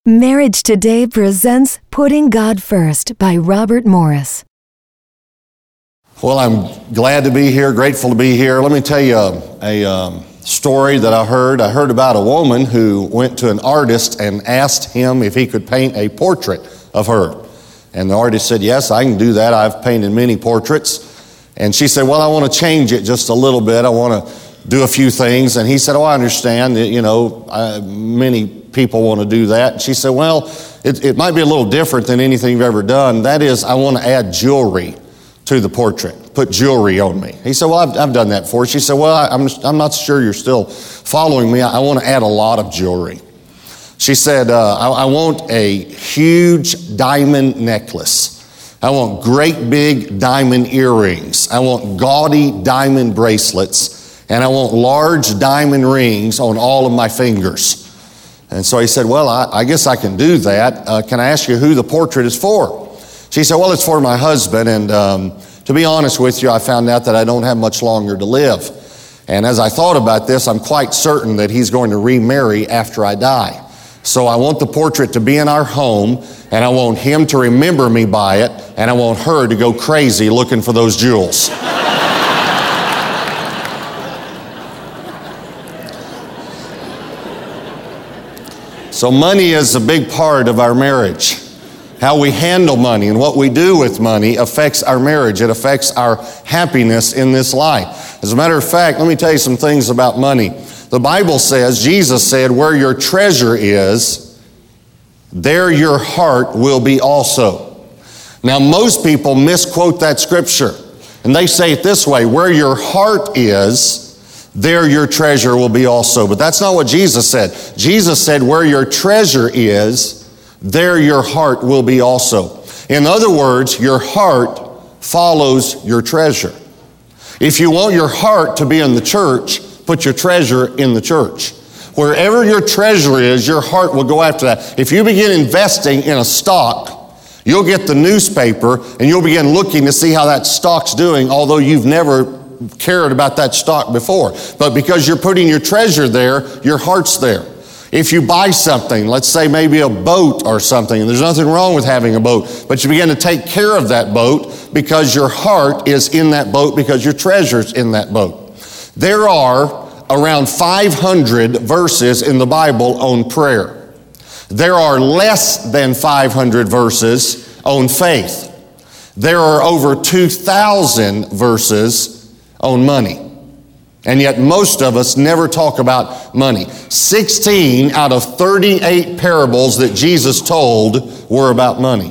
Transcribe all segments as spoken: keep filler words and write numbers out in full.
Marriage Today presents Putting God First by Robert Morris. Well, I'm glad to be here, grateful to be here. Let me tell you a, a um, story that I heard. I heard about a woman who went to an artist and asked him if he could paint a portrait of her. And the artist said, yes, I can do that. I've painted many portraits. And she said, well, I want to change it just a little bit. I want to do a few things. And he said, oh, I understand that, you know, I, many people want to do that. And she said, well, it, it might be a little different than anything you've ever done. That is, I want to add jewelry to the portrait, put jewelry on me. He said, well, I've, I've done that for you. She said, well, I, I'm, I'm not sure you're still following me. I, I want to add a lot of jewelry. She said, uh, I, I want a huge diamond necklace. I want great big diamond earrings. I want gaudy diamond bracelets. And I want large diamond rings on all of my fingers. And so he said, well, I, I guess I can do that. Uh, can I ask you who the portrait is for? She said, well, it's for my husband. And um, to be honest with you, I found out that I don't have much longer to live. And as I thought about this, I'm quite certain that he's going to remarry after I die. So I want the portrait to be in our home, and I want him to remember me by it, and I want her to go crazy looking for those jewels. So money is a big part of our marriage. How we handle money and what we do with money affects our marriage. It affects our happiness in this life. As a matter of fact, let me tell you some things about money. The Bible says, Jesus said, where your treasure is, there your heart will be also. Now, most people misquote that scripture. And they say it this way, where your heart is, there your treasure will be also. But that's not what Jesus said. Jesus said, where your treasure is, there your heart will be also. In other words, your heart follows your treasure. If you want your heart to be in the church, put your treasure in the church. Wherever your treasure is, your heart will go after that. If you begin investing in a stock, you'll get the newspaper and you'll begin looking to see how that stock's doing, although you've never cared about that stock before. But because you're putting your treasure there, your heart's there. If you buy something, let's say maybe a boat or something, and there's nothing wrong with having a boat, but you begin to take care of that boat because your heart is in that boat, because your treasure's in that boat. There are around five hundred verses in the Bible on prayer. There are less than five hundred verses on faith. There are over two thousand verses on money. And yet most of us never talk about money. sixteen out of thirty-eight parables that Jesus told were about money.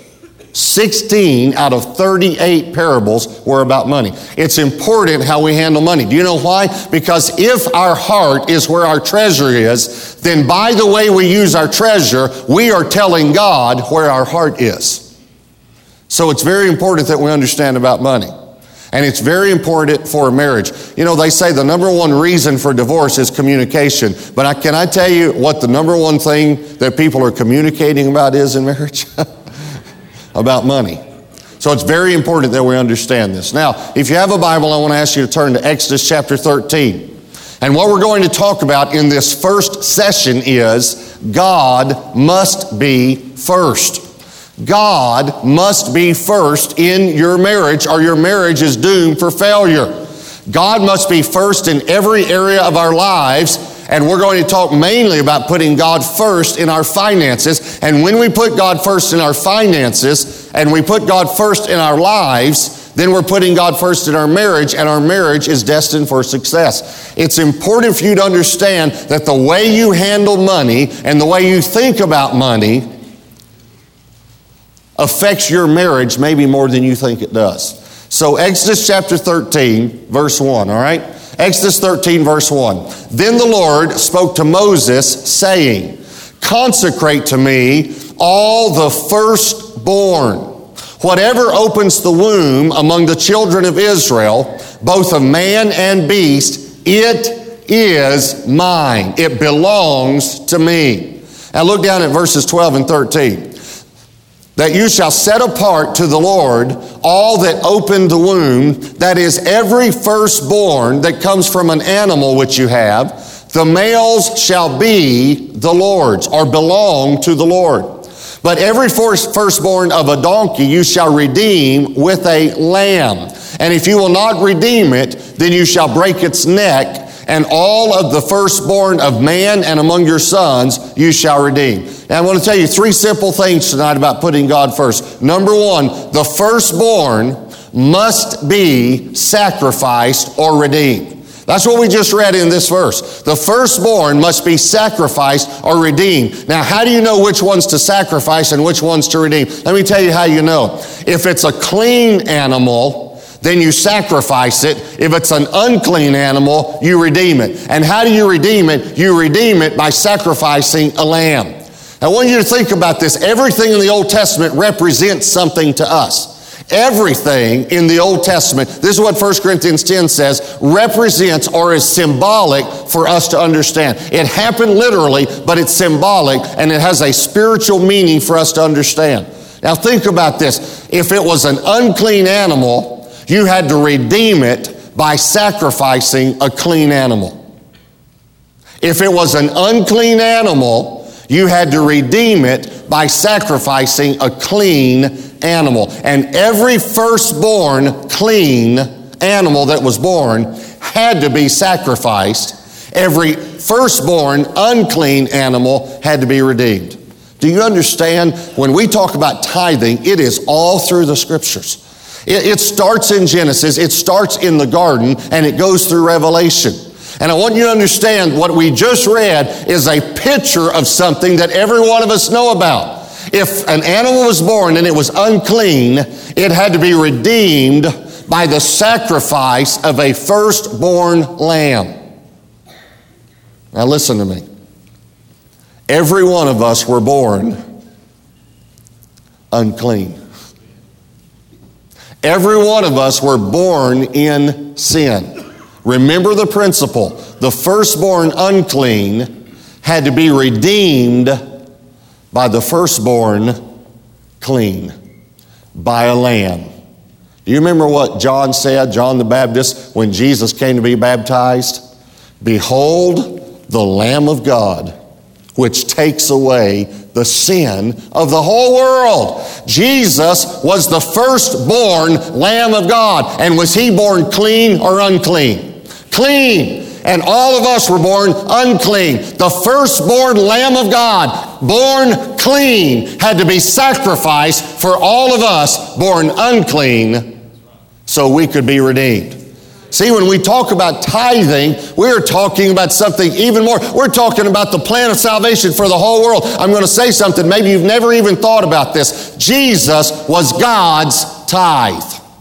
sixteen out of thirty-eight parables were about money. It's important how we handle money. Do you know why? Because if our heart is where our treasure is, then by the way we use our treasure, we are telling God where our heart is. So it's very important that we understand about money. And it's very important for a marriage. You know, they say the number one reason for divorce is communication. But I, can I tell you what the number one thing that people are communicating about is in marriage? About money. So it's very important that we understand this. Now, if you have a Bible, I want to ask you to turn to Exodus chapter thirteen. And what we're going to talk about in this first session is God must be first. God must be first in your marriage, or your marriage is doomed for failure. God must be first in every area of our lives, and we're going to talk mainly about putting God first in our finances. And when we put God first in our finances, and we put God first in our lives, then we're putting God first in our marriage, and our marriage is destined for success. It's important for you to understand that the way you handle money and the way you think about money affects your marriage maybe more than you think it does. So Exodus chapter thirteen, verse one, all right? Exodus thirteen, verse one. Then the Lord spoke to Moses, saying, consecrate to me all the firstborn, whatever opens the womb among the children of Israel, both of man and beast, it is mine. It belongs to me. Now look down at verses twelve and thirteen. That you shall set apart to the Lord all that open the womb, that is every firstborn that comes from an animal which you have, The males shall be the Lord's, or belong to the Lord. But every first, firstborn of a donkey you shall redeem with a lamb. And if you will not redeem it, then you shall break its neck, and all of the firstborn of man and among your sons you shall redeem. Now I want to tell you three simple things tonight about putting God first. Number one, the firstborn must be sacrificed or redeemed. That's what we just read in this verse. The firstborn must be sacrificed or redeemed. Now, how do you know which ones to sacrifice and which ones to redeem? Let me tell you how you know. If it's a clean animal, then you sacrifice it. If it's an unclean animal, you redeem it. And how do you redeem it? You redeem it by sacrificing a lamb. I want you to think about this. Everything in the Old Testament represents something to us. Everything in the Old Testament, this is what First Corinthians ten says, represents or is symbolic for us to understand. It happened literally, but it's symbolic and it has a spiritual meaning for us to understand. Now think about this. If it was an unclean animal, you had to redeem it by sacrificing a clean animal. If it was an unclean animal, you had to redeem it by sacrificing a clean animal. And every firstborn clean animal that was born had to be sacrificed. Every firstborn unclean animal had to be redeemed. Do you understand? When we talk about tithing, it is all through the Scriptures. It, it starts in Genesis, it starts in the garden, and it goes through Revelation. And I want you to understand what we just read is a picture of something that every one of us know about. If an animal was born and it was unclean, it had to be redeemed by the sacrifice of a firstborn lamb. Now listen to me. Every one of us were born unclean. Every one of us were born in sin. Remember the principle. The firstborn unclean had to be redeemed by the firstborn clean, by a lamb. Do you remember what John said, John the Baptist, when Jesus came to be baptized? Behold, the Lamb of God, which takes away the sin of the whole world. Jesus was the firstborn Lamb of God. And was he born clean or unclean? Clean. And all of us were born unclean. The firstborn Lamb of God, born clean, had to be sacrificed for all of us born unclean so we could be redeemed. See, when we talk about tithing, we're talking about something even more. We're talking about the plan of salvation for the whole world. I'm going to say something, maybe you've never even thought about this. Jesus was God's tithe.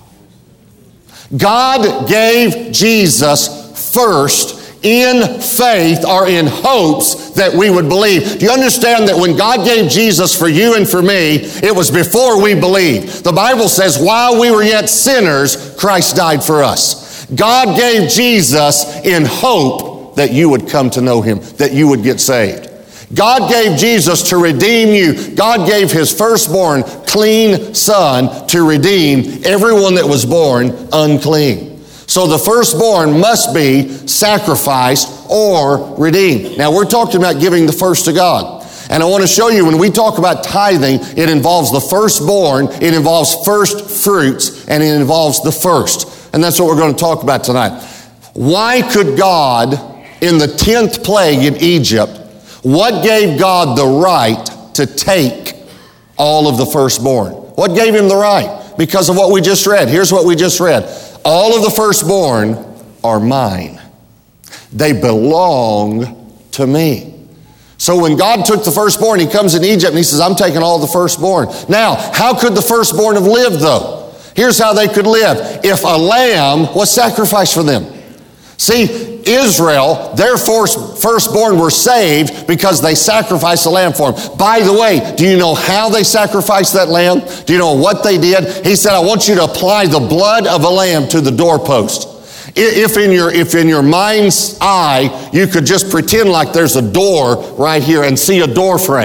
God gave Jesus first in faith or in hopes that we would believe. Do you understand that when God gave Jesus for you and for me, it was before we believed? The Bible says, while we were yet sinners, Christ died for us. God gave Jesus in hope that you would come to know Him, that you would get saved. God gave Jesus to redeem you. God gave His firstborn clean Son to redeem everyone that was born unclean. So the firstborn must be sacrificed or redeemed. Now we're talking about giving the first to God. And I want to show you when we talk about tithing, it involves the firstborn, it involves first fruits, and it involves the first. And that's what we're going to talk about tonight. Why could God, in the tenth plague in Egypt, what gave God the right to take all of the firstborn? What gave Him the right? Because of what we just read. Here's what we just read. All of the firstborn are mine. They belong to me. So when God took the firstborn, He comes in Egypt and He says, I'm taking all the firstborn. Now, how could the firstborn have lived though? Here's how they could live. If a lamb was sacrificed for them. See, Israel, their firstborn were saved because they sacrificed a lamb for them. By the way, do you know how they sacrificed that lamb? Do you know what they did? He said, I want you to apply the blood of a lamb to the doorpost. If in your, if in your mind's eye, you could just pretend like there's a door right here and see a door frame.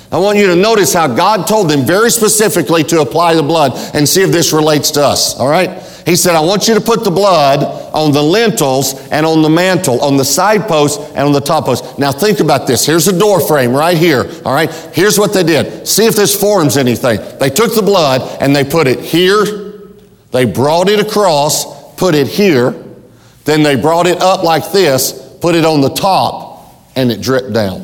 I want you to notice how God told them very specifically to apply the blood and see if this relates to us, all right? He said, I want you to put the blood on the lintels and on the mantle, on the side post and on the top post. Now think about this. Here's a door frame right here, all right? Here's what they did. See if this forms anything. They took the blood and they put it here. They brought it across, put it here. Then they brought it up like this, put it on the top, and it dripped down.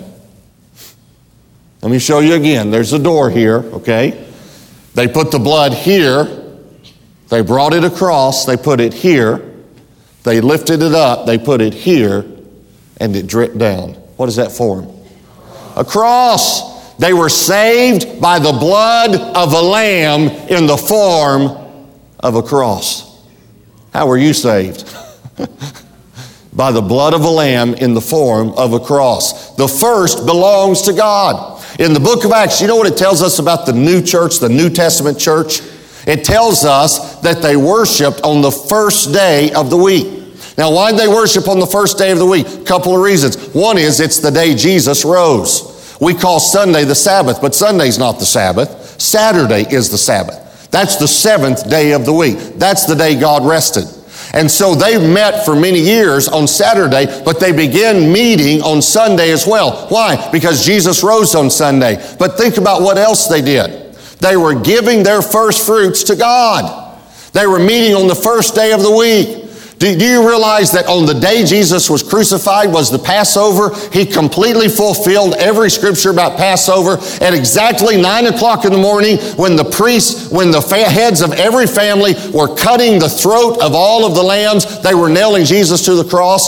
Let me show you again. There's a door here, okay? They put the blood here. They brought it across. They put it here. They lifted it up. They put it here, and it dripped down. What does that form? A cross. They were saved by the blood of a lamb in the form of a cross. How were you saved? By the blood of a lamb in the form of a cross. The first belongs to God. In the book of Acts, you know what it tells us about the new church, the New Testament church? It tells us that they worshiped on the first day of the week. Now, why did they worship on the first day of the week? A couple of reasons. One is it's the day Jesus rose. We call Sunday the Sabbath, but Sunday's not the Sabbath. Saturday is the Sabbath. That's the seventh day of the week. That's the day God rested. And so they met for many years on Saturday, but they began meeting on Sunday as well. Why? Because Jesus rose on Sunday. But think about what else they did. They were giving their first fruits to God. They were meeting on the first day of the week. Do, do you realize that on the day Jesus was crucified was the Passover? He completely fulfilled every scripture about Passover at exactly nine o'clock in the morning when the priests, when the fa- heads of every family were cutting the throat of all of the lambs, they were nailing Jesus to the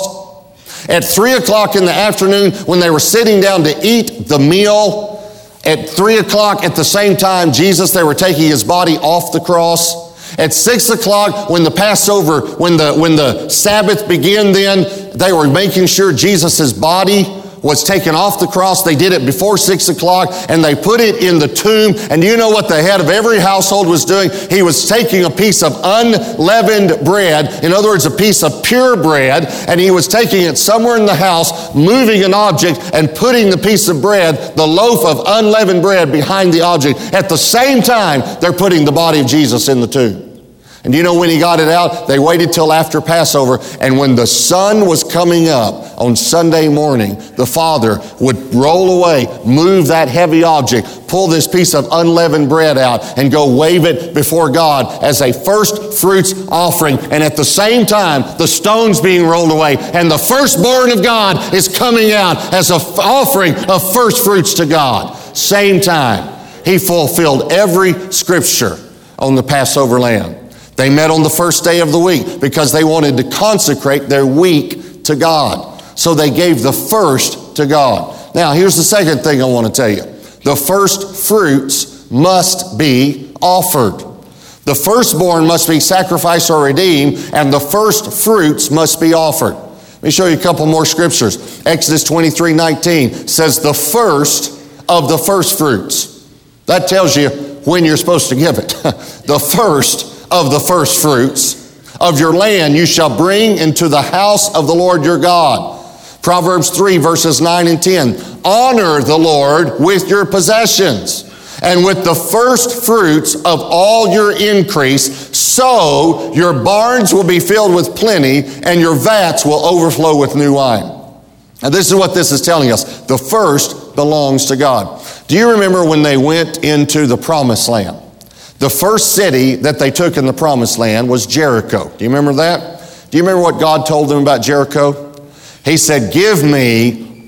cross. At three o'clock in the afternoon when they were sitting down to eat the meal, at three o'clock at the same time, Jesus, they were taking his body off the cross. At six o'clock, when the Passover, when the when the Sabbath began then, they were making sure Jesus' body was taken off the cross. They did it before six o'clock, and they put it in the tomb. And you know what the head of every household was doing? He was taking a piece of unleavened bread, in other words, a piece of pure bread, and he was taking it somewhere in the house, moving an object, and putting the piece of bread, the loaf of unleavened bread, behind the object. At the same time, they're putting the body of Jesus in the tomb. And do you know when he got it out? They waited till after Passover. And when the sun was coming up on Sunday morning, the Father would roll away, move that heavy object, pull this piece of unleavened bread out, and go wave it before God as a first fruits offering. And at the same time, the stone's being rolled away, and the firstborn of God is coming out as an offering of first fruits to God. Same time. He fulfilled every scripture on the Passover lamb. They met on the first day of the week because they wanted to consecrate their week to God. So they gave the first to God. Now, here's the second thing I want to tell you. The first fruits must be offered. The firstborn must be sacrificed or redeemed, and the first fruits must be offered. Let me show you a couple more scriptures. Exodus twenty-three nineteen says the first of the first fruits. That tells you when you're supposed to give it. The first of the first fruits of your land you shall bring into the house of the Lord your God. Proverbs three verses nine and ten. Honor the Lord with your possessions and with the first fruits of all your increase, so your barns will be filled with plenty and your vats will overflow with new wine. Now this is what this is telling us. The first belongs to God. Do you remember when they went into the promised land? The first city that they took in the promised land was Jericho. Do you remember that? Do you remember what God told them about Jericho? He said, give me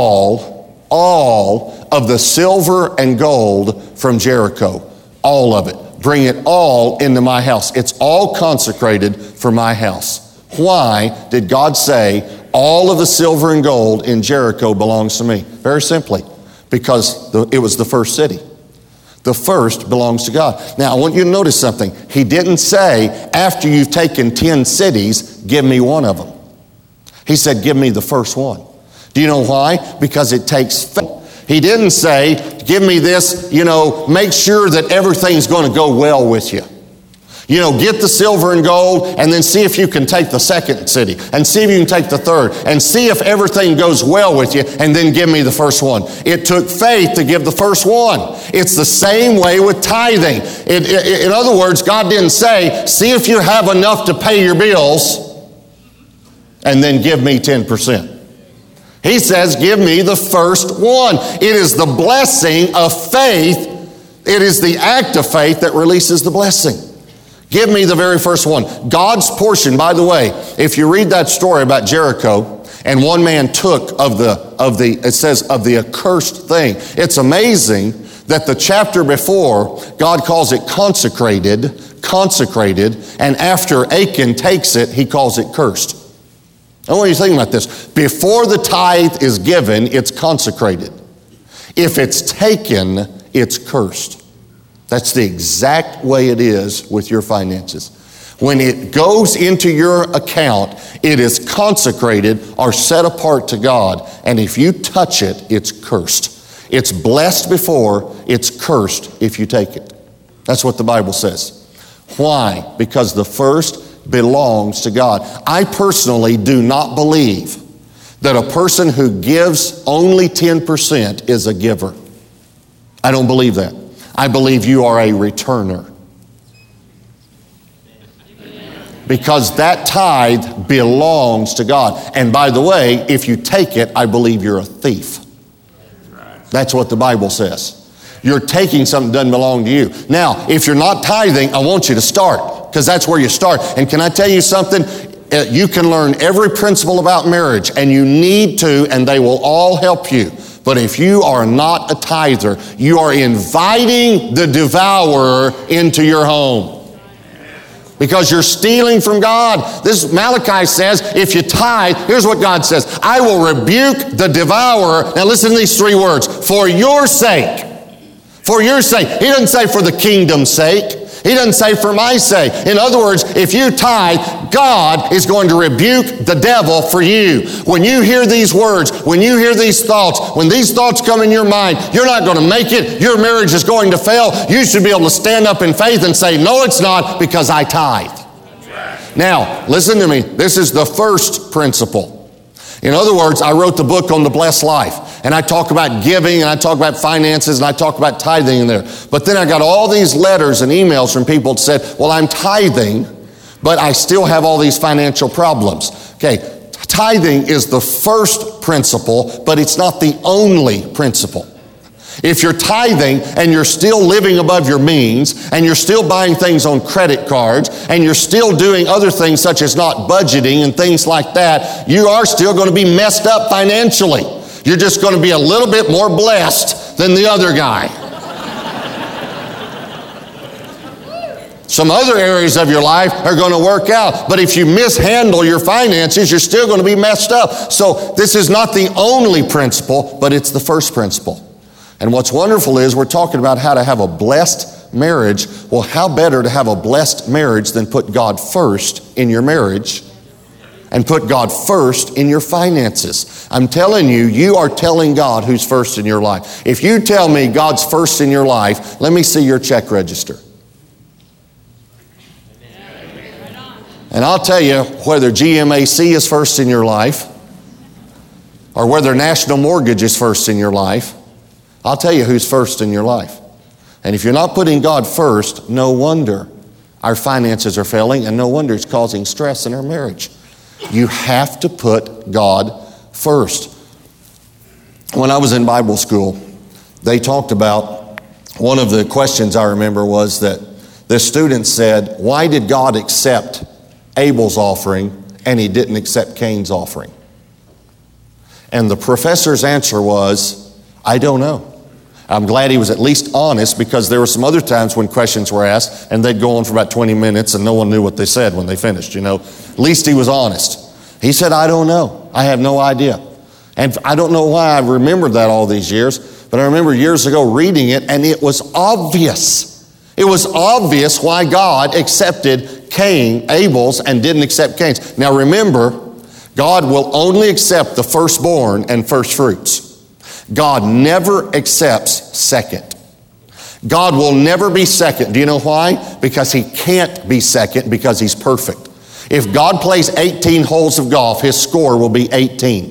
all, all of the silver and gold from Jericho. All of it. Bring it all into my house. It's all consecrated for my house. Why did God say all of the silver and gold in Jericho belongs to me? Very simply, because it was the first city. The first belongs to God. Now, I want you to notice something. He didn't say, after you've taken ten cities, give me one of them. He said, give me the first one. Do you know why? Because it takes faith. He didn't say, give me this, you know, make sure that everything's going to go well with you. You know, get the silver and gold and then see if you can take the second city and see if you can take the third and see if everything goes well with you and then give me the first one. It took faith to give the first one. It's the same way with tithing. It, it, in other words, God didn't say, see if you have enough to pay your bills and then give me ten percent. He says, give me the first one. It is the blessing of faith. It is the act of faith that releases the blessing. Give me the very first one. God's portion, by the way, if you read that story about Jericho, and one man took of the, of the, it says, of the accursed thing. It's amazing that the chapter before, God calls it consecrated, consecrated, and after Achan takes it, he calls it cursed. I want you to think about this. Before the tithe is given, it's consecrated. If it's taken, it's cursed. That's the exact way it is with your finances. When it goes into your account, it is consecrated or set apart to God. And if you touch it, it's cursed. It's blessed before, it's cursed if you take it. That's what the Bible says. Why? Because the first belongs to God. I personally do not believe that a person who gives only ten percent is a giver. I don't believe that. I believe you are a returner. Because that tithe belongs to God. And by the way, if you take it, I believe you're a thief. That's what the Bible says. You're taking something that doesn't belong to you. Now, if you're not tithing, I want you to start, because that's where you start. And can I tell you something? You can learn every principle about marriage, and you need to, and they will all help you. But if you are not a tither, you are inviting the devourer into your home. Because you're stealing from God. This Malachi says, if you tithe, here's what God says, I will rebuke the devourer. Now listen to these three words, for your sake. For your sake. He doesn't say for the kingdom's sake. He doesn't say for my sake. In other words, if you tithe, God is going to rebuke the devil for you. When you hear these words, when you hear these thoughts, when these thoughts come in your mind, you're not going to make it, your marriage is going to fail, you should be able to stand up in faith and say, no, it's not, because I tithe. Now, listen to me. This is the first principle. In other words, I wrote the book on the blessed life, and I talk about giving, and I talk about finances, and I talk about tithing in there. But then I got all these letters and emails from people that said, well, I'm tithing, but I still have all these financial problems. Okay, tithing is the first principle, but it's not the only principle. If you're tithing and you're still living above your means and you're still buying things on credit cards and you're still doing other things such as not budgeting and things like that, you are still going to be messed up financially. You're just going to be a little bit more blessed than the other guy. Some other areas of your life are going to work out. But if you mishandle your finances, you're still going to be messed up. So this is not the only principle, but it's the first principle. And what's wonderful is we're talking about how to have a blessed marriage. Well, how better to have a blessed marriage than put God first in your marriage and put God first in your finances. I'm telling you, you are telling God who's first in your life. If you tell me God's first in your life, let me see your check register. And I'll tell you whether G M A C is first in your life or whether National Mortgage is first in your life. I'll tell you who's first in your life. And if you're not putting God first, no wonder our finances are failing, and no wonder it's causing stress in our marriage. You have to put God first. When I was in Bible school, they talked about, one of the questions I remember was that the student said, why did God accept Abel's offering and he didn't accept Cain's offering? And the professor's answer was, I don't know. I'm glad he was at least honest, because there were some other times when questions were asked and they'd go on for about twenty minutes and no one knew what they said when they finished, you know. At least he was honest. He said, I don't know. I have no idea. And I don't know why I remembered that all these years, but I remember years ago reading it, and it was obvious. It was obvious why God accepted Cain, Abel's, and didn't accept Cain's. Now remember, God will only accept the firstborn and first fruits. God never accepts second. God will never be second. Do you know why? Because he can't be second because he's perfect. If God plays eighteen holes of golf, his score will be eighteen.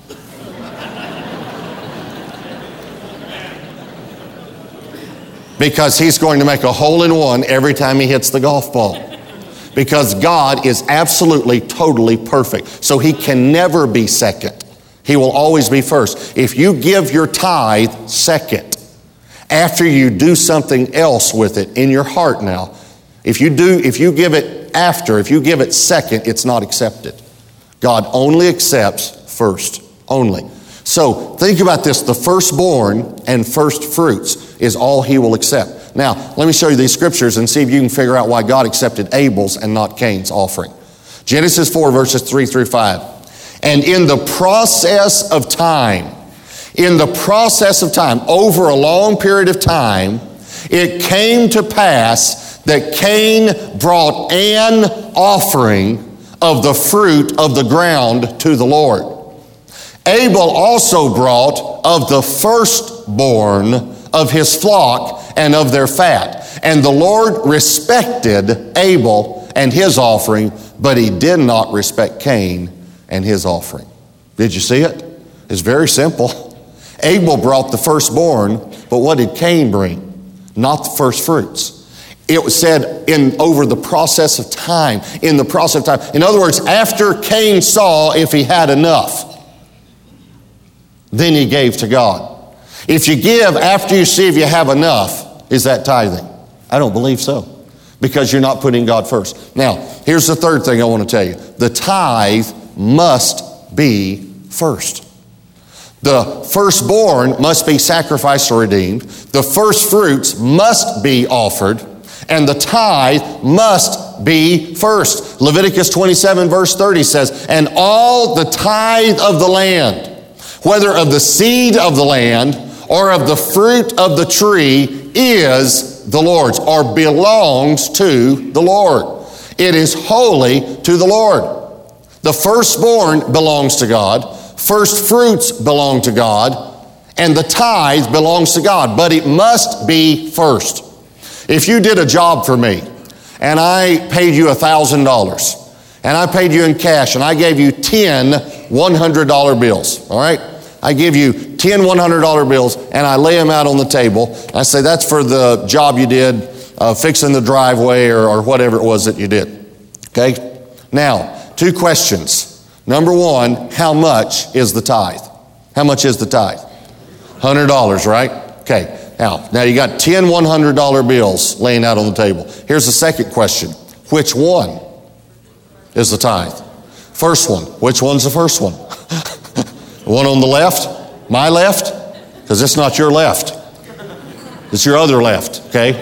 Because he's going to make a hole in one every time he hits the golf ball. Because God is absolutely, totally perfect. So he can never be second. He will always be first. If you give your tithe second, after you do something else with it in your heart now, if you do, if you give it after, if you give it second, it's not accepted. God only accepts first, only. So think about this, the firstborn and first fruits is all he will accept. Now, let me show you these scriptures and see if you can figure out why God accepted Abel's and not Cain's offering. Genesis four, verses three through five. And in the process of time, in the process of time, over a long period of time, it came to pass that Cain brought an offering of the fruit of the ground to the Lord. Abel also brought of the firstborn of his flock and of their fat. And the Lord respected Abel and his offering, but he did not respect Cain and his offering. Did you see it? It's very simple. Abel brought the firstborn, but what did Cain bring? Not the first fruits. It was said in over the process of time, in the process of time. In other words, after Cain saw if he had enough, then he gave to God. If you give after you see if you have enough, is that tithing? I don't believe so, because you're not putting God first. Now, here's the third thing I want to tell you. The tithe must be first. The firstborn must be sacrificed or redeemed. The first fruits must be offered. And the tithe must be first. Leviticus twenty-seven verse thirty says, and all the tithe of the land, whether of the seed of the land or of the fruit of the tree, is the Lord's, or belongs to the Lord. It is holy to the Lord. The firstborn belongs to God. First fruits belong to God. And the tithe belongs to God. But it must be first. If you did a job for me, and I paid you one thousand dollars, and I paid you in cash, and I gave you ten one hundred dollar bills, all right? I give you ten one hundred dollar bills, and I lay them out on the table. I say, that's for the job you did, uh, fixing the driveway or, or whatever it was that you did, okay? Now, two questions. Number one, how much is the tithe? How much is the tithe? one hundred dollars, right? Okay. Now, now you got ten one hundred dollar bills laying out on the table. Here's the second question. Which one is the tithe? First one. Which one's the first one? The one on the left? My left? Because it's not your left. It's your other left, okay?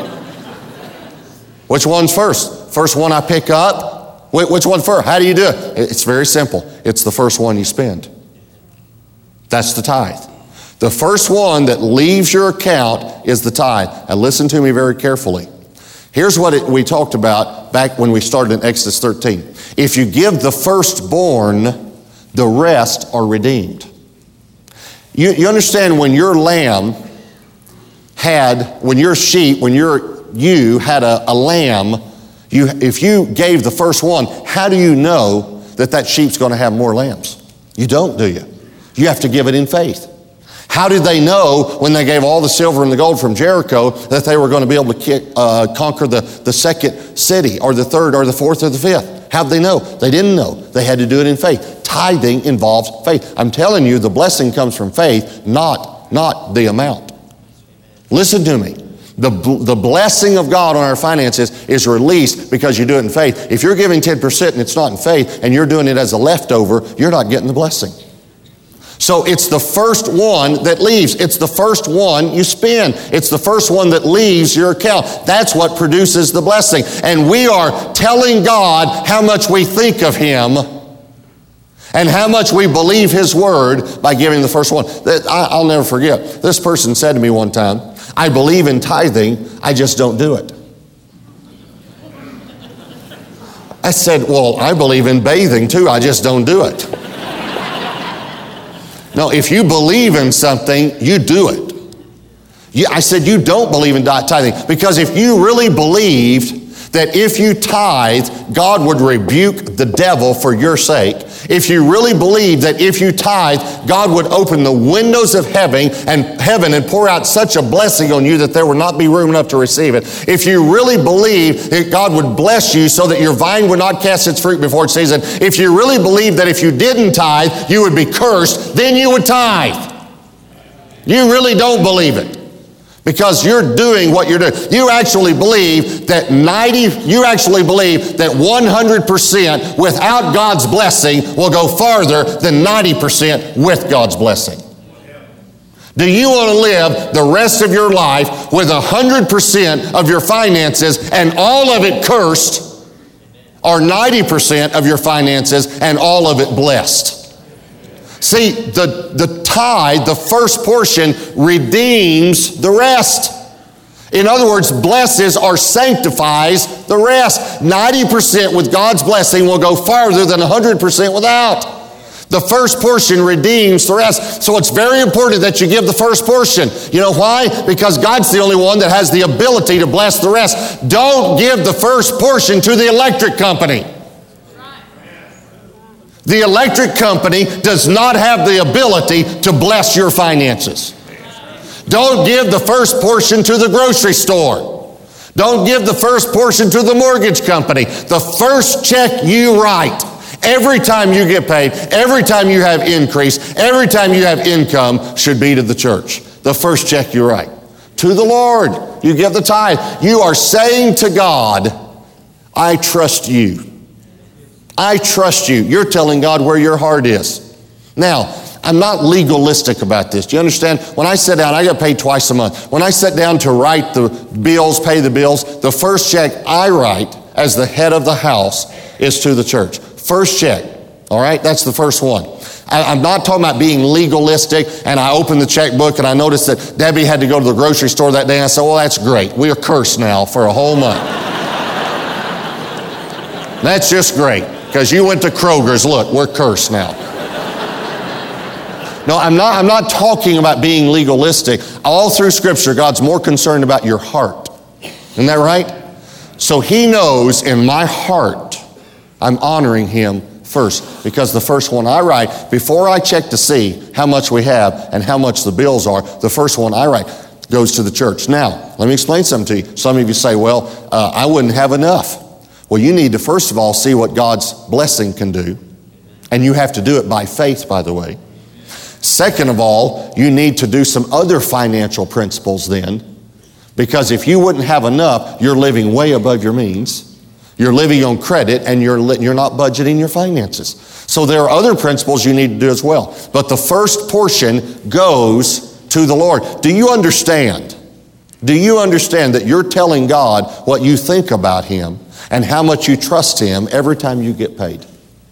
Which one's first? First one I pick up? Which one first? How do you do it? It's very simple. It's the first one you spend. That's the tithe. The first one that leaves your account is the tithe. Now listen to me very carefully. Here's what it, we talked about back when we started in Exodus thirteen. If you give the firstborn, the rest are redeemed. You, you understand when your lamb had, when your sheep, when your you had a, a lamb, you, if you gave the first one, how do you know that that sheep's going to have more lambs? You don't, do you? You have to give it in faith. How did they know when they gave all the silver and the gold from Jericho that they were going to be able to kick, uh, conquer the, the second city or the third or the fourth or the fifth? How did they know? They didn't know. They had to do it in faith. Tithing involves faith. I'm telling you, the blessing comes from faith, not, not the amount. Listen to me. The, the blessing of God on our finances is released because you do it in faith. If you're giving ten percent and it's not in faith and you're doing it as a leftover, you're not getting the blessing. So it's the first one that leaves. It's the first one you spend. It's the first one that leaves your account. That's what produces the blessing. And we are telling God how much we think of Him and how much we believe His Word by giving the first one. I'll never forget. This person said to me one time, I believe in tithing, I just don't do it. I said, well, I believe in bathing too, I just don't do it. No, if you believe in something, you do it. You, I said, you don't believe in tithing. Because if you really believed that if you tithe, God would rebuke the devil for your sake, if you really believe that if you tithe, God would open the windows of heaven and heaven and pour out such a blessing on you that there would not be room enough to receive it, if you really believe that God would bless you so that your vine would not cast its fruit before its season, if you really believe that if you didn't tithe, you would be cursed, then you would tithe. You really don't believe it. Because you're doing what you're doing. You actually believe that ninety, you actually believe that one hundred percent without God's blessing will go farther than ninety percent with God's blessing. Do you want to live the rest of your life with one hundred percent of your finances and all of it cursed, or ninety percent of your finances and all of it blessed? See, the, the tithe, the first portion, redeems the rest. In other words, blesses or sanctifies the rest. ninety percent with God's blessing will go farther than one hundred percent without. The first portion redeems the rest. So it's very important that you give the first portion. You know why? Because God's the only one that has the ability to bless the rest. Don't give the first portion to the electric company. The electric company does not have the ability to bless your finances. Don't give the first portion to the grocery store. Don't give the first portion to the mortgage company. The first check you write, every time you get paid, every time you have increase, every time you have income, should be to the church. The first check you write. To the Lord, you give the tithe. You are saying to God, I trust you. I trust you. You're telling God where your heart is. Now, I'm not legalistic about this. Do you understand? When I sit down, I get paid twice a month. When I sit down to write the bills, pay the bills, the first check I write as the head of the house is to the church. First check. All right? That's the first one. I, I'm not talking about being legalistic, and I opened the checkbook and I noticed that Debbie had to go to the grocery store that day, and I said, well, that's great. We are cursed now for a whole month. That's just great. Because you went to Kroger's, look, we're cursed now. No, I'm not, I'm not talking about being legalistic. All through Scripture, God's more concerned about your heart. Isn't that right? So He knows in my heart, I'm honoring Him first. Because the first one I write, before I check to see how much we have and how much the bills are, the first one I write goes to the church. Now, let me explain something to you. Some of you say, well, uh, I wouldn't have enough. Well, you need to, first of all, see what God's blessing can do. And you have to do it by faith, by the way. Second of all, you need to do some other financial principles then. Because if you wouldn't have enough, you're living way above your means. You're living on credit, and you're, li- you're not budgeting your finances. So there are other principles you need to do as well. But the first portion goes to the Lord. Do you understand? Do you understand that you're telling God what you think about Him and how much you trust Him every time you get paid?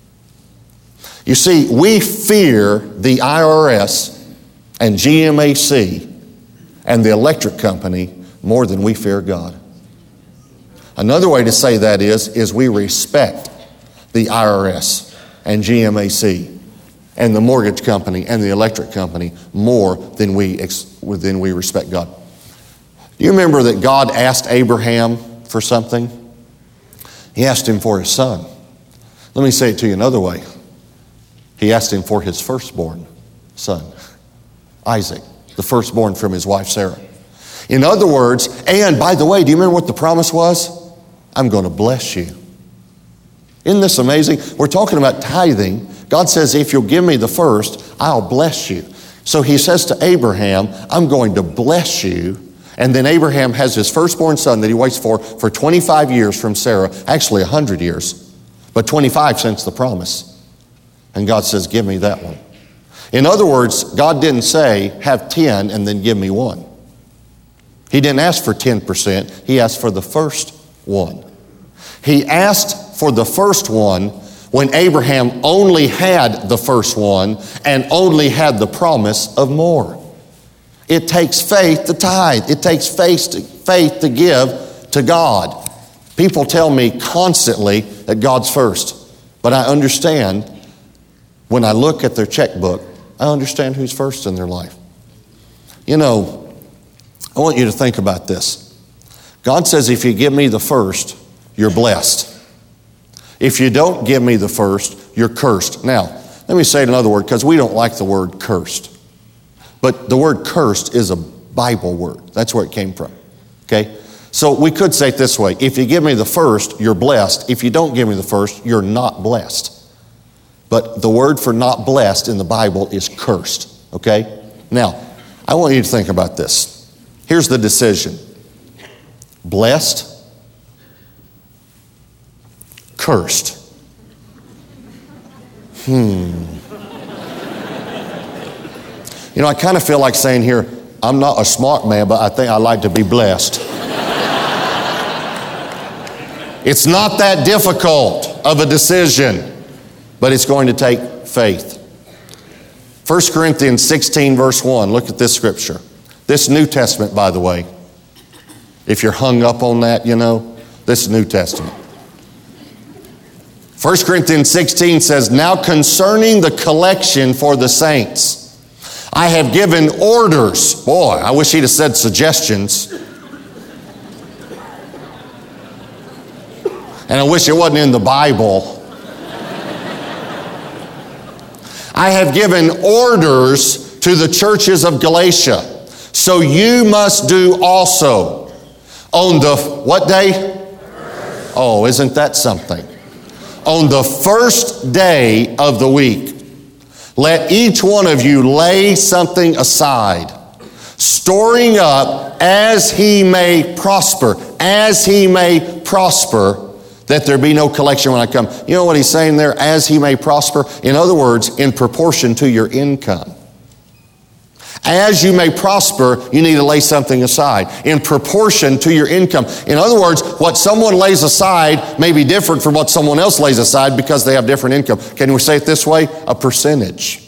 You see, we fear the I R S and G M A C and the electric company more than we fear God. Another way to say that is, is we respect the I R S and G M A C and the mortgage company and the electric company more than we, than we respect God. You remember that God asked Abraham for something? He asked him for his son. Let me say it to you another way. He asked him for his firstborn son, Isaac, the firstborn from his wife Sarah. In other words, and by the way, do you remember what the promise was? I'm going to bless you. Isn't this amazing? We're talking about tithing. God says, if you'll give me the first, I'll bless you. So He says to Abraham, I'm going to bless you. And then Abraham has his firstborn son that he waits for for twenty-five years from Sarah, actually one hundred years, but twenty-five since the promise. And God says, give me that one. In other words, God didn't say, have ten and then give me one. He didn't ask for ten percent. He asked for the first one. He asked for the first one when Abraham only had the first one and only had the promise of more. It takes faith to tithe. It takes faith to, faith to give to God. People tell me constantly that God's first. But I understand, when I look at their checkbook, I understand who's first in their life. You know, I want you to think about this. God says, if you give me the first, you're blessed. If you don't give me the first, you're cursed. Now, let me say it another word, because we don't like the word cursed. But the word cursed is a Bible word. That's where it came from. Okay? So we could say it this way. If you give me the first, you're blessed. If you don't give me the first, you're not blessed. But the word for not blessed in the Bible is cursed. Okay? Now, I want you to think about this. Here's the decision. Blessed, cursed. Hmm. You know, I kind of feel like saying here, I'm not a smart man, but I think I like to be blessed. It's not that difficult of a decision, but it's going to take faith. First Corinthians sixteen, verse one. Look at this scripture. This New Testament, by the way. If you're hung up on that, you know, this is New Testament. First Corinthians sixteen says, now concerning the collection for the saints, I have given orders. Boy, I wish he'd have said suggestions. And I wish it wasn't in the Bible. I have given orders to the churches of Galatia. So you must do also. On the, what day? Oh, isn't that something? On the first day of the week, let each one of you lay something aside, storing up as he may prosper, as he may prosper, that there be no collection when I come. You know what he's saying there? As he may prosper. In other words, in proportion to your income. As you may prosper, you need to lay something aside in proportion to your income. In other words, what someone lays aside may be different from what someone else lays aside because they have different income. Can we say it this way? A percentage.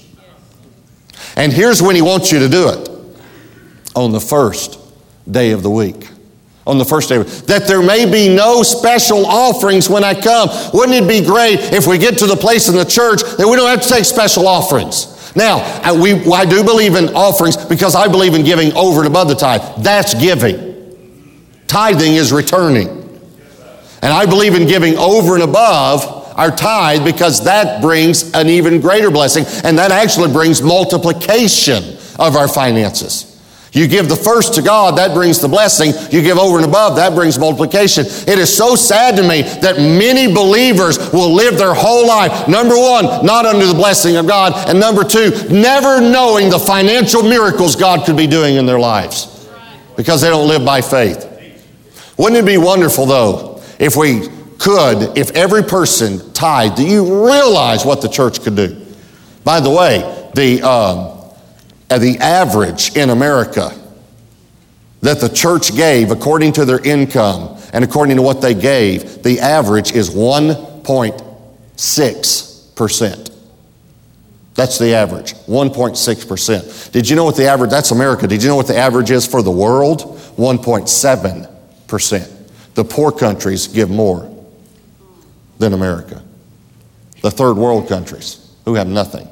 And here's when he wants you to do it. On the first day of the week. On the first day, that there may be no special offerings when I come. Wouldn't it be great if we get to the place in the church that we don't have to take special offerings? Now, I, we, I do believe in offerings because I believe in giving over and above the tithe. That's giving. Tithing is returning. And I believe in giving over and above our tithe because that brings an even greater blessing, and that actually brings multiplication of our finances. You give the first to God, that brings the blessing. You give over and above, that brings multiplication. It is so sad to me that many believers will live their whole life, number one, not under the blessing of God, and number two, never knowing the financial miracles God could be doing in their lives because they don't live by faith. Wouldn't it be wonderful, though, if we could, if every person tithed? Do you realize what the church could do? By the way, the... Um, the average in America that the church gave according to their income and according to what they gave, the average is one point six percent. That's the average, one point six percent. Did you know what the average, that's America, did you know what the average is for the world? one point seven percent. The poor countries give more than America. The third world countries who have nothing.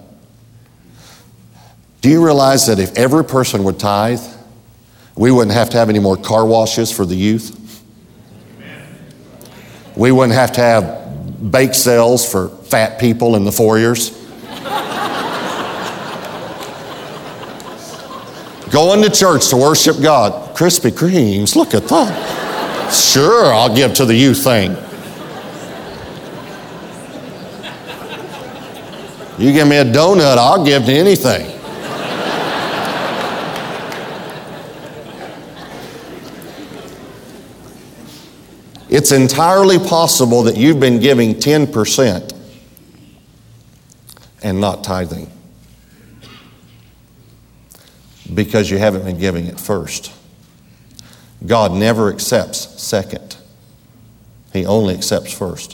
Do you realize that if every person would tithe, we wouldn't have to have any more car washes for the youth? We wouldn't have to have bake sales for fat people in the foyers. Going to church to worship God. Krispy Kremes, look at that. Sure, I'll give to the youth thing. You give me a donut, I'll give to anything. It's entirely possible that you've been giving ten percent and not tithing because you haven't been giving it first. God never accepts second. He only accepts first.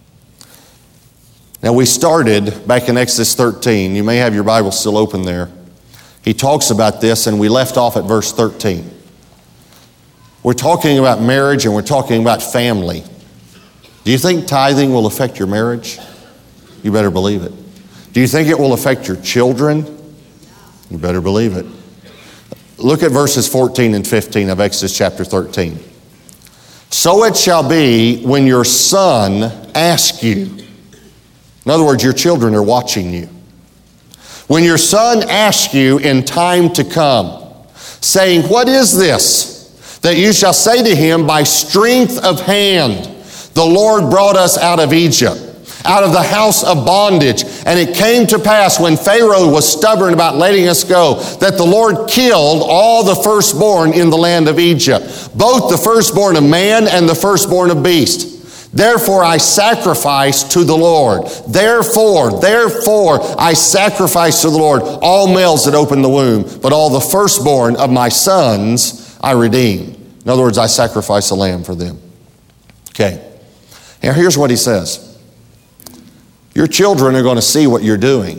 Now we started back in Exodus thirteen. You may have your Bible still open there. He talks about this and we left off at verse thirteen. We're talking about marriage and we're talking about family. Do you think tithing will affect your marriage? You better believe it. Do you think it will affect your children? You better believe it. Look at verses fourteen and fifteen of Exodus chapter thirteen. So it shall be when your son asks you. In other words, your children are watching you. When your son asks you in time to come, saying, what is this? That you shall say to him, by strength of hand, the Lord brought us out of Egypt, out of the house of bondage. And it came to pass when Pharaoh was stubborn about letting us go, that the Lord killed all the firstborn in the land of Egypt, both the firstborn of man and the firstborn of beast. Therefore I sacrifice to the Lord. Therefore, therefore I sacrifice to the Lord all males that open the womb, but all the firstborn of my sons I redeem. In other words, I sacrifice a lamb for them. Okay. Now here's what he says. Your children are going to see what you're doing.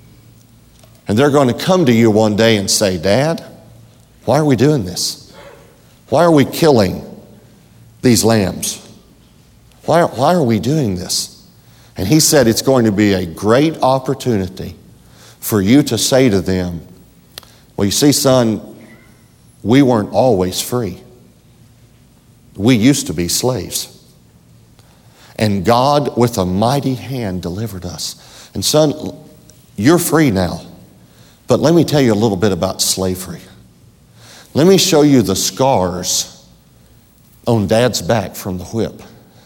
And they're going to come to you one day and say, Dad, why are we doing this? Why are we killing these lambs? Why, why are we doing this? And he said it's going to be a great opportunity for you to say to them, well, you see, son, we weren't always free. We used to be slaves. And God, with a mighty hand, delivered us. And son, you're free now. But let me tell you a little bit about slavery. Let me show you the scars on Dad's back from the whip.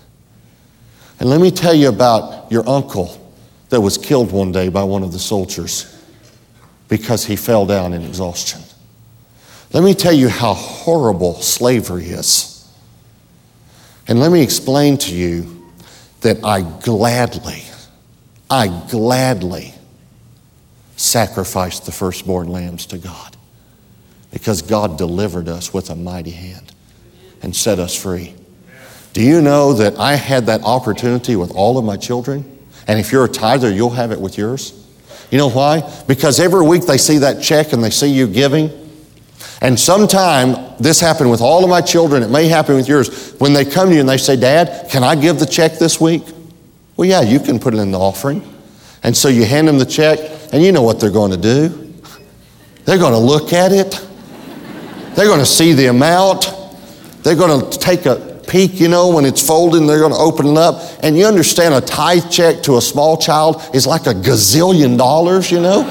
And let me tell you about your uncle that was killed one day by one of the soldiers because he fell down in exhaustion. Let me tell you how horrible slavery is. And let me explain to you that I gladly, I gladly sacrificed the firstborn lambs to God because God delivered us with a mighty hand and set us free. Do you know that I had that opportunity with all of my children? And if you're a tither, you'll have it with yours. You know why? Because every week they see that check and they see you giving. And sometime, this happened with all of my children, it may happen with yours, when they come to you and they say, Dad, can I give the check this week? Well, yeah, you can put it in the offering. And so you hand them the check, and you know what they're going to do. They're going to look at it. They're going to see the amount. They're going to take a peek, you know, when it's folded, and they're going to open it up. And you understand a tithe check to a small child is like a gazillion dollars, you know?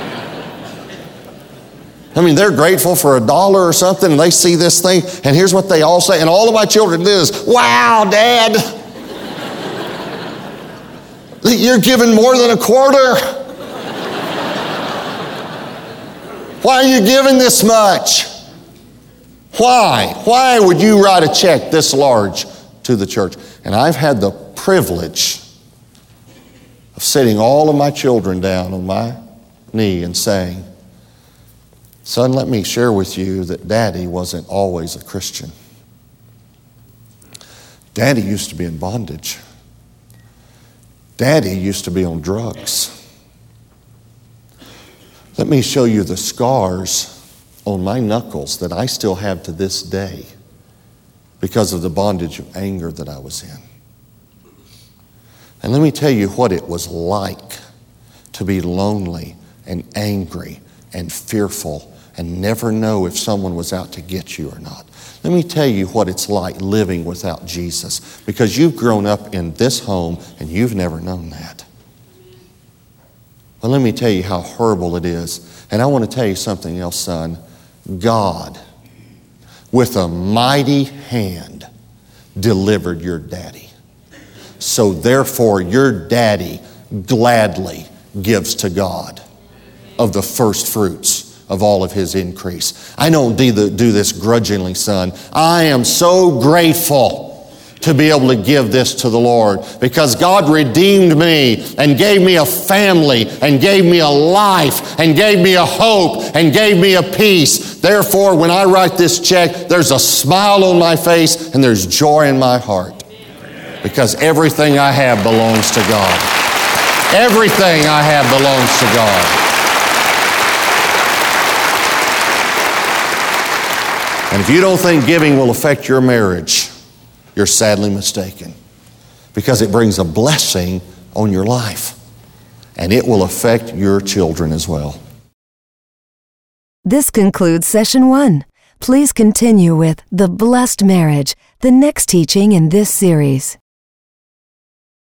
I mean, they're grateful for a dollar or something, and they see this thing, and here's what they all say. And all of my children do is, wow, Dad, you're giving more than a quarter. Why are you giving this much? Why? Why would you write a check this large to the church? And I've had the privilege of sitting all of my children down on my knee and saying, son, let me share with you that Daddy wasn't always a Christian. Daddy used to be in bondage. Daddy used to be on drugs. Let me show you the scars on my knuckles that I still have to this day because of the bondage of anger that I was in. And let me tell you what it was like to be lonely and angry and fearful and never know if someone was out to get you or not. Let me tell you what it's like living without Jesus, because you've grown up in this home and you've never known that. Well, let me tell you how horrible it is. And I want to tell you something else, son. God, with a mighty hand, delivered your daddy. So therefore, your daddy gladly gives to God of the first fruits of all of his increase. I don't do this grudgingly, son. I am so grateful to be able to give this to the Lord because God redeemed me and gave me a family and gave me a life and gave me a hope and gave me a peace. Therefore, when I write this check, there's a smile on my face and there's joy in my heart because everything I have belongs to God. Everything I have belongs to God. And if you don't think giving will affect your marriage, you're sadly mistaken, because it brings a blessing on your life, and it will affect your children as well. This concludes session one. Please continue with The Blessed Marriage, the next teaching in this series.